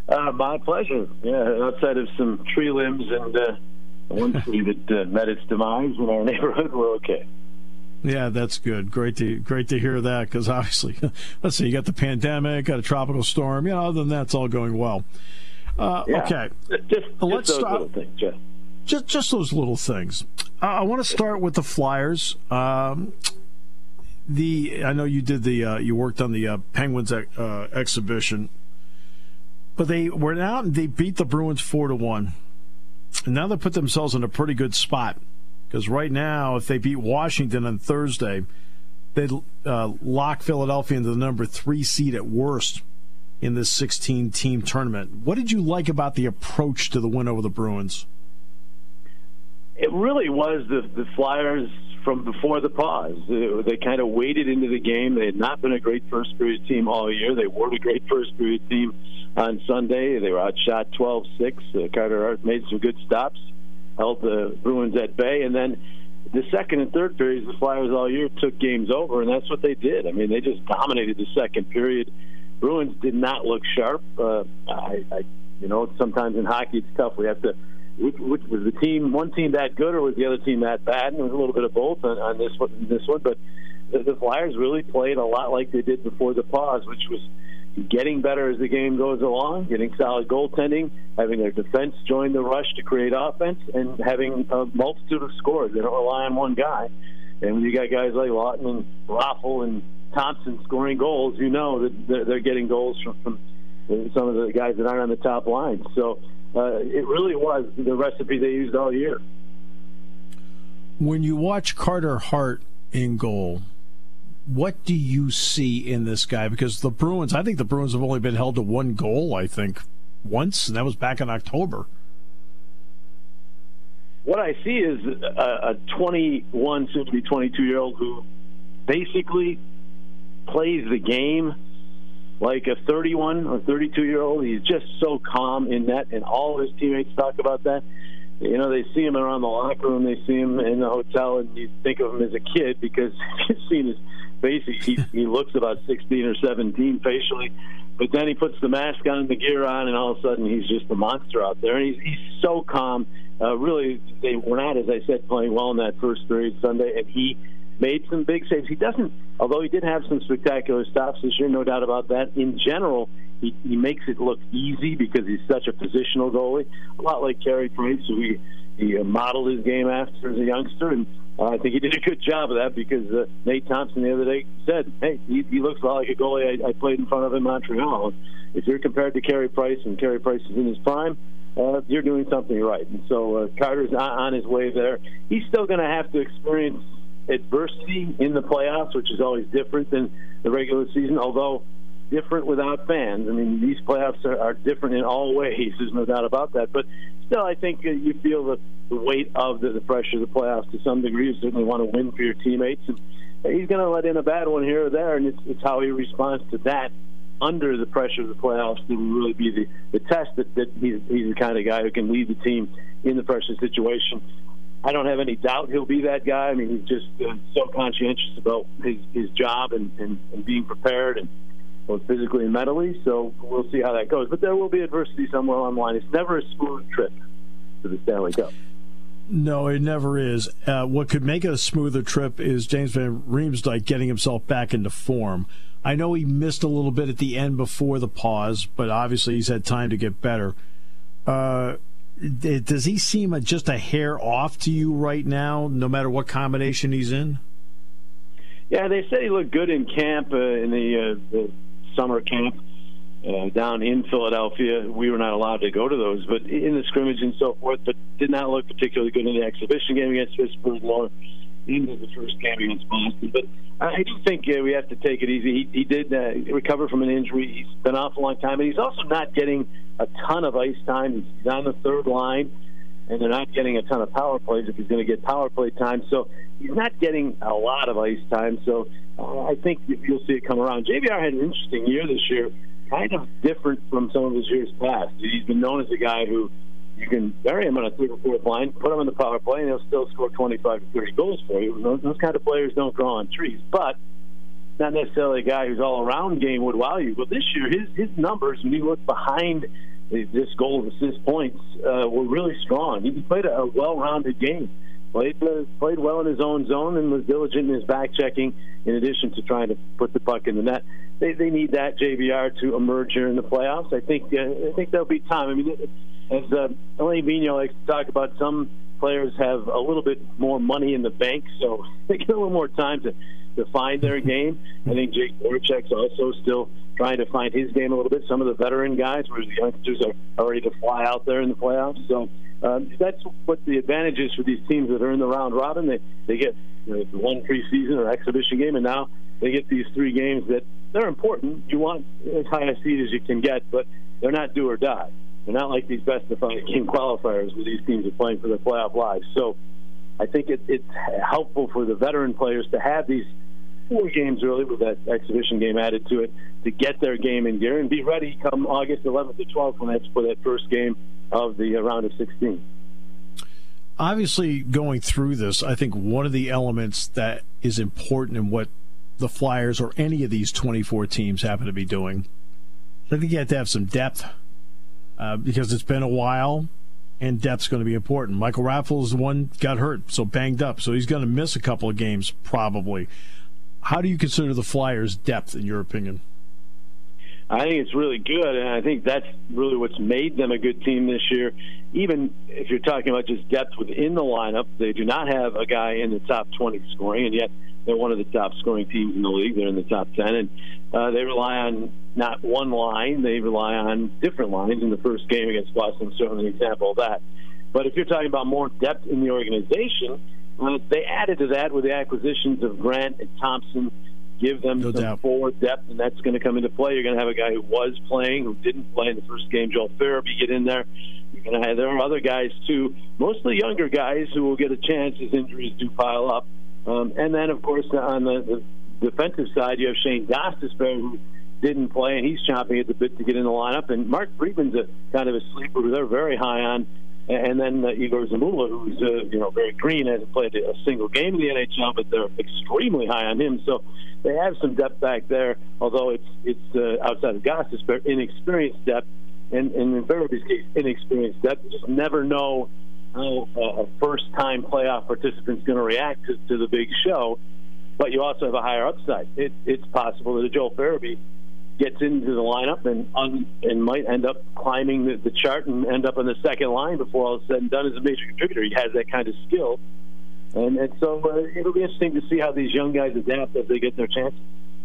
My pleasure. Yeah, outside of some tree limbs and one tree that met its demise in our neighborhood, we're okay. Yeah, that's good. Great to hear that, because obviously, let's see, you got the pandemic, got a tropical storm. Other than that, it's all going well. Okay, just those little things, Jeff. Just those little things. I want to start with the Flyers. I know you did you worked on the Penguins exhibition, but they were out and they beat the Bruins 4-1, and now they put themselves in a pretty good spot. Because right now, if they beat Washington on Thursday, they'd lock Philadelphia into the number 3 seed at worst in this 16-team tournament. What did you like about the approach to the win over the Bruins? It really was the Flyers from before the pause. They kind of waded into the game. They had not been a great first-period team all year. They weren't a great first-period team on Sunday. They were outshot 12-6. Carter Hart made some good stops, held the Bruins at bay, and then the second and third periods, the Flyers all year took games over, and that's what they did. I mean, they just dominated the second period. Bruins did not look sharp. Sometimes in hockey it's tough. We have to. Which was the team? One team that good, or was the other team that bad? And it was a little bit of both on this one. But the Flyers really played a lot like they did before the pause, which was getting better as the game goes along, getting solid goaltending, having their defense join the rush to create offense, and having a multitude of scores. They don't rely on one guy. And when you got guys like Lawton and Raffl and Thompson scoring goals, you know that they're getting goals from some of the guys that aren't on the top line. So it really was the recipe they used all year. When you watch Carter Hart in goal, what do you see in this guy? Because I think the Bruins have only been held to one goal, once, and that was back in October. What I see is a 21, soon to be 22-year-old who basically plays the game like a 31 or 32-year-old. He's just so calm in net, and all his teammates talk about that. They see him around the locker room, they see him in the hotel, and you think of him as a kid because you've seen his face. He looks about 16 or 17 facially, but then he puts the mask on, the gear on, and all of a sudden he's just a monster out there. And he's so calm. Really, they were not, as I said, playing well in that first period Sunday, and he made some big saves. He doesn't, although he did have some spectacular stops this year, no doubt about that. In general, he makes it look easy because he's such a positional goalie, a lot like Carey Price, who he modeled his game after as a youngster, and I think he did a good job of that because Nate Thompson the other day said, hey, he looks a lot like a goalie I played in front of in Montreal. If you're compared to Carey Price, and Carey Price is in his prime, you're doing something right. And so Carter's on his way there. He's still going to have to experience adversity in the playoffs, which is always different than the regular season, although different without fans. I mean, these playoffs are different in all ways. There's no doubt about that. But still, I think you feel the weight of the pressure of the playoffs to some degree. You certainly want to win for your teammates. And he's going to let in a bad one here or there, and it's how he responds to that under the pressure of the playoffs that will really be the test that he's the kind of guy who can lead the team in the pressure situation. I don't have any doubt he'll be that guy. I mean, he's just so conscientious about his job and being prepared, and both physically and mentally. So we'll see how that goes. But there will be adversity somewhere along the line. It's never a smooth trip to the Stanley Cup. No, it never is. What could make it a smoother trip is James Van Riemsdyk getting himself back into form. I know he missed a little bit at the end before the pause, but obviously he's had time to get better. Does he seem just a hair off to you right now, no matter what combination he's in? Yeah, they said he looked good in camp, in the summer camp down in Philadelphia. We were not allowed to go to those, but in the scrimmage and so forth, but did not look particularly good in the exhibition game against Pittsburgh, nor into the first game against Boston. But I do think we have to take it easy. He did recover from an injury. He's been off a long time, and he's also not getting a ton of ice time. He's on the third line, and they're not getting a ton of power plays if he's going to get power play time. So he's not getting a lot of ice time. So I think you'll see it come around. JVR had an interesting year this year, kind of different from some of his years past. He's been known as a guy who you can bury him on a third or fourth line, put him on the power play, and he'll still score 25 to 30 goals for you. Those kind of players don't grow on trees. But not necessarily a guy who's all-around game would wow you. But this year, his numbers, when you look behind this goal of assist points, were really strong. He played a well-rounded game. Played well in his own zone and was diligent in his back-checking in addition to trying to put the puck in the net. They need that JVR to emerge here in the playoffs. I think there'll be time. I mean, as Alain Vigneault likes to talk about, some players have a little bit more money in the bank, so they get a little more time to find their game. I think Jake Voracek's also still trying to find his game a little bit. Some of the veteran guys, whereas the youngsters are ready to fly out there in the playoffs. So that's what the advantage is for these teams that are in the round robin. They get one preseason or exhibition game, and now they get these 3 games that they're important. You want as high a seed as you can get, but they're not do or die. They're not like these best-of-5 game qualifiers where these teams are playing for their playoff lives. So I think it's helpful for the veteran players to have these 4 games early with that exhibition game added to it to get their game in gear and be ready come August 11th to 12th when that's for that first game of the round of 16. Obviously, going through this, I think one of the elements that is important in what the Flyers or any of these 24 teams happen to be doing, I think you have to have some depth because it's been a while, and depth's going to be important. Michael Raffl is the one got hurt, so banged up, so he's going to miss a couple of games probably. How do you consider the Flyers' depth, in your opinion? I think it's really good, and I think that's really what's made them a good team this year. Even if you're talking about just depth within the lineup, they do not have a guy in the top 20 scoring, and yet they're one of the top scoring teams in the league. They're in the top 10, and they rely on not one line. They rely on different lines. In the first game against Boston, certainly an example of that. But if you're talking about more depth in the organization, they added to that with the acquisitions of Grant and Thompson, give them some forward depth, and that's going to come into play. You're going to have a guy who was playing, who didn't play in the first game, Joel Farabee, get in there. You're going to have, there are other guys, too, mostly younger guys who will get a chance as injuries do pile up. And then, of course, on the defensive side, you have Shane Gostisbehere, who didn't play, and he's chomping at the bit to get in the lineup. And Mark Friedman's a kind of a sleeper who they're very high on. And then Igor Zamula, who's very green, hasn't played a single game in the NHL, but they're extremely high on him. So they have some depth back there, although it's outside of Gostisbehere, inexperienced depth. And in Farabee's case, inexperienced depth. You just never know how a first-time playoff participant's going to react to the big show. But you also have a higher upside. It's possible that a Joel Farabee gets into the lineup and might end up climbing the chart and end up on the second line before all is said and done as a major contributor. He has that kind of skill. And so it'll be interesting to see how these young guys adapt as they get their chances.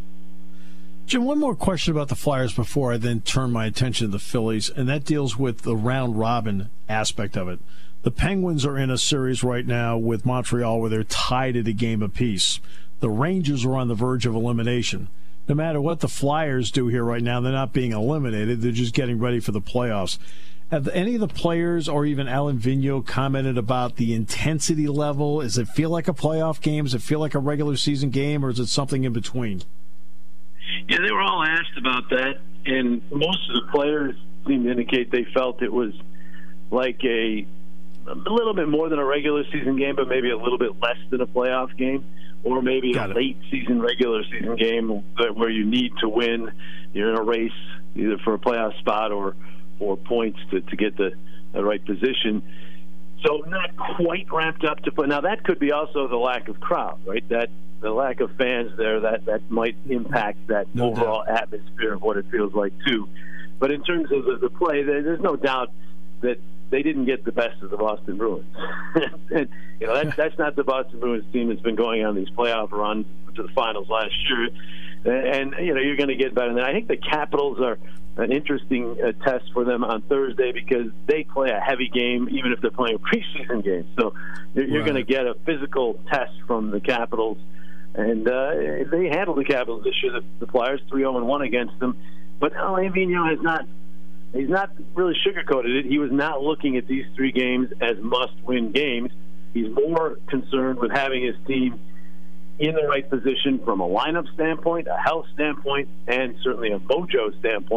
Jim, one more question about the Flyers before I then turn my attention to the Phillies, and that deals with the round-robin aspect of it. The Penguins are in a series right now with Montreal where they're tied at a game apiece. The Rangers are on the verge of elimination. No matter what the Flyers do here right now, they're not being eliminated. They're just getting ready for the playoffs. Have any of the players or even Alain Vigneault commented about the intensity level? Does it feel like a playoff game? Does it feel like a regular season game, or is it something in between? Yeah, they were all asked about that, and most of the players seemed to indicate they felt it was like a little bit more than a regular season game, but maybe a little bit less than a playoff game. Or maybe a late-season, regular season game where you need to win. You're in a race either for a playoff spot or for points to get the right position. So not quite ramped up to play. Now, that could be also the lack of crowd, right? That the lack of fans there, that might impact that overall atmosphere of what it feels like, too. But in terms of the play, there's no doubt that they didn't get the best of the Boston Bruins. And, that's not the Boston Bruins team that's been going on these playoff runs to the finals last year. And, you're going to get better than that. I think the Capitals are an interesting test for them on Thursday because they play a heavy game even if they're playing a preseason game. So you're going to get a physical test from the Capitals. And they handled the Capitals this year, the Flyers, 3-0-1 against them. But Alain Vigneault he's not really sugarcoated it. He was not looking at these 3 games as must-win games. He's more concerned with having his team in the right position from a lineup standpoint, a health standpoint, and certainly a mojo standpoint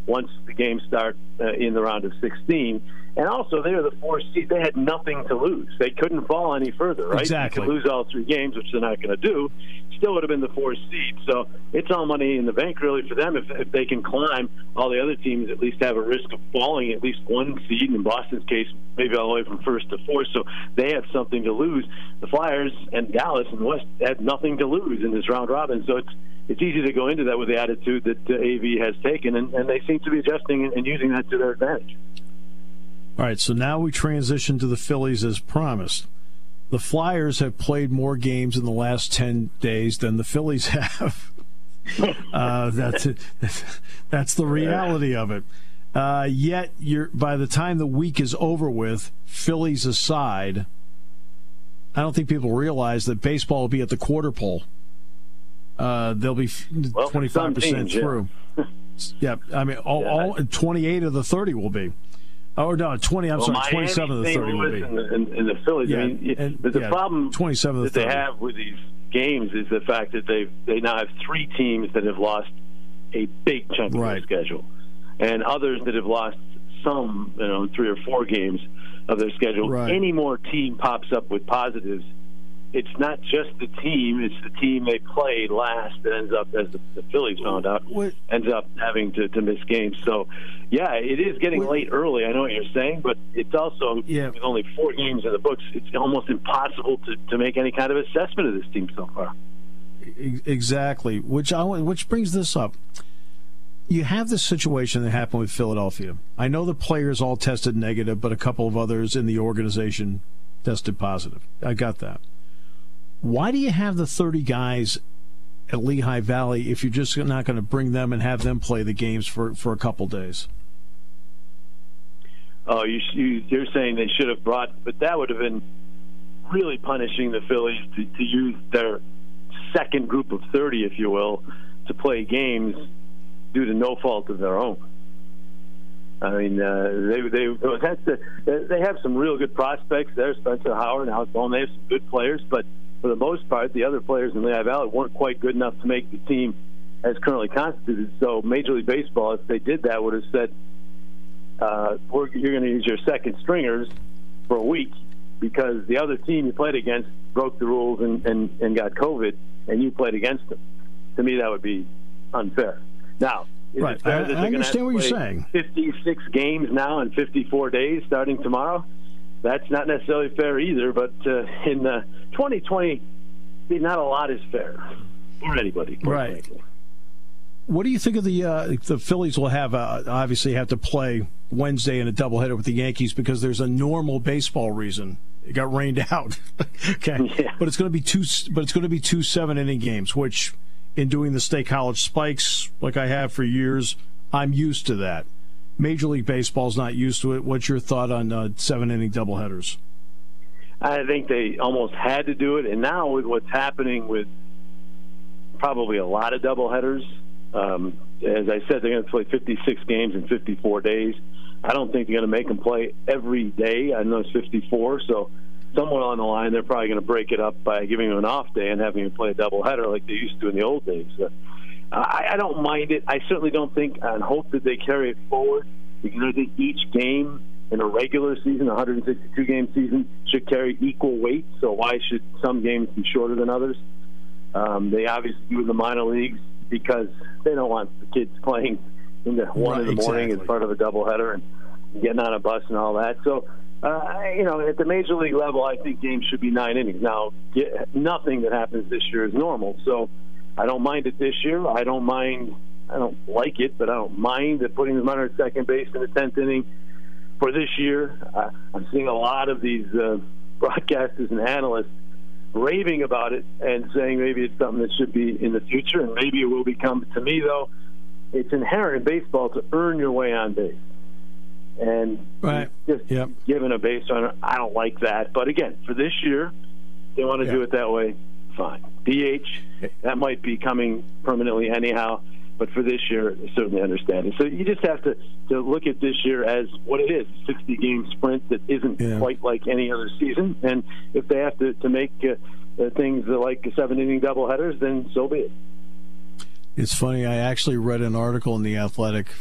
once the games start in the round of 16. And also, they were the 4th seed. They had nothing to lose. They couldn't fall any further, right? Exactly. They could lose all 3 games, which they're not going to do. Still would have been the 4th seed. So it's all money in the bank, really, for them. If they can climb, all the other teams at least have a risk of falling at least 1 seed. In Boston's case, maybe all the way from 1st to 4th. So they have something to lose. The Flyers and Dallas and the West had nothing to lose in this round robin. So it's easy to go into that with the attitude that AV has taken, and they seem to be adjusting and using that to their advantage. All right, so now we transition to the Phillies as promised. The Flyers have played more games in the last 10 days than the Phillies have. That's the reality of it. Yet, by the time the week is over with, Phillies aside, I don't think people realize that baseball will be at the quarter pole. They'll be 25% through. Yeah, I mean, all 28 of the 30 will be. Oh, no, 20. I'm sorry, 27 of the 30 will be. And the Phillies. Yeah, I mean, the problem 27 that they have with these games is the fact that they now have 3 teams that have lost a big chunk of their schedule, and others that have lost some, 3 or 4 games of their schedule. Right. Any more team pops up with positives, it's not just the team, it's the team they played last that ends up, as the Phillies found out, ends up having to miss games. So, yeah, it is getting late early, I know what you're saying, but it's also, with only 4 games in the books, it's almost impossible to make any kind of assessment of this team so far. Exactly, which brings this up. You have this situation that happened with Philadelphia. I know the players all tested negative, but a couple of others in the organization tested positive. I got that. Why do you have the 30 guys at Lehigh Valley if you're just not going to bring them and have them play the games for a couple days? Oh, you're saying they should have brought, but that would have been really punishing the Phillies to use their second group of 30, if you will, to play games due to no fault of their own. I mean, they have some real good prospects there. Spencer Howard, Alex Bowman, they have some good players, but for the most part, the other players in Lehigh Valley weren't quite good enough to make the team as currently constituted. So Major League Baseball, if they did that, would have said, you're going to use your second stringers for a week because the other team you played against broke the rules and got COVID, and you played against them. To me, that would be unfair. Now, is it fair that they're going to have to play 56 games now in 54 days starting tomorrow? That's not necessarily fair either, but in 2020, not a lot is fair for anybody. Right. What do you think of the Phillies will have, obviously have to play Wednesday in a doubleheader with the Yankees because there's a normal baseball reason. It got rained out. Okay. Yeah. But it's going to be two 7-inning games, which in doing the State College spikes like I have for years, I'm used to that. Major League Baseball's not used to it. What's your thought on 7-inning doubleheaders? I think they almost had to do it, and now with what's happening with probably a lot of doubleheaders, as I said, they're going to play 56 games in 54 days. I don't think they're going to make them play every day. I know it's 54, so somewhere along the line they're probably going to break it up by giving them an off day and having them play a doubleheader like they used to in the old days. I don't mind it. I certainly don't think and hope that they carry it forward because I think each game in a regular season, a 162-game season, should carry equal weight. So why should some games be shorter than others? They obviously do in the minor leagues because they don't want the kids playing in the 1 in the morning as part of a doubleheader and getting on a bus and all that. So, at the major league level, I think games should be 9 innings. Now, nothing that happens this year is normal. So I don't mind it this year. I don't like it, but I don't mind putting the runner at second base in the 10th inning for this year. I'm seeing a lot of these broadcasters and analysts raving about it and saying maybe it's something that should be in the future, and maybe it will become. To me, though, it's inherent in baseball to earn your way on base. And given a base runner, I don't like that. But again, for this year, they want to do it that way, fine. DH, that might be coming permanently anyhow. But for this year, I certainly understand it. So you just have to look at this year as what it is, a 60-game sprint that isn't quite like any other season. And if they have to make things like 7-inning doubleheaders, then so be it. It's funny. I actually read an article in The Athletic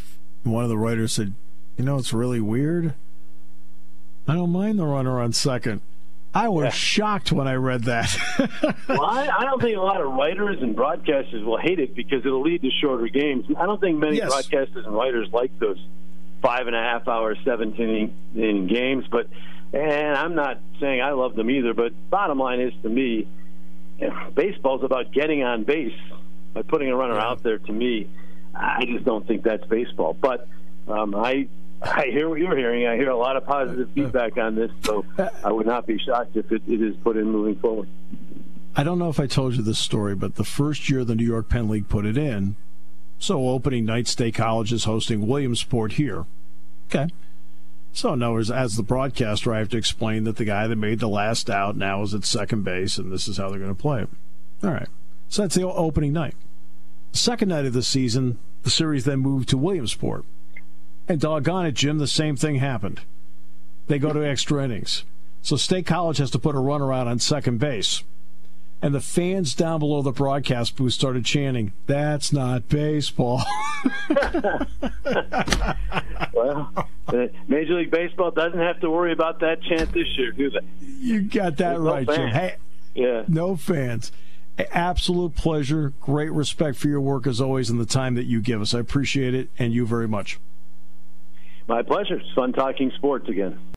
One of the writers said, it's really weird. I don't mind the runner on second. I was shocked when I read that. Well, I don't think a lot of writers and broadcasters will hate it because it'll lead to shorter games. I don't think many broadcasters and writers like those 5.5 hour, 17-inning games. And I'm not saying I love them either, but bottom line is, to me, baseball's about getting on base by putting a runner out there. To me, I just don't think that's baseball. But I hear what you're hearing. I hear a lot of positive feedback on this, so I would not be shocked if it is put in moving forward. I don't know if I told you this story, but the first year the New York Penn League put it in, so opening night, State College is hosting Williamsport here. Okay. So, in other words, as the broadcaster, I have to explain that the guy that made the last out now is at second base, and this is how they're going to play it. All right. So that's the opening night. The second night of the season, the series then moved to Williamsport. And doggone it, Jim, the same thing happened. They go to extra innings. So State College has to put a runner out on second base. And the fans down below the broadcast booth started chanting, "That's not baseball." Well, Major League Baseball doesn't have to worry about that chant this year, do they? You got that right, Jim. Hey, no fans. Absolute pleasure. Great respect for your work, as always, and the time that you give us. I appreciate it, and you very much. My pleasure. It's fun talking sports again.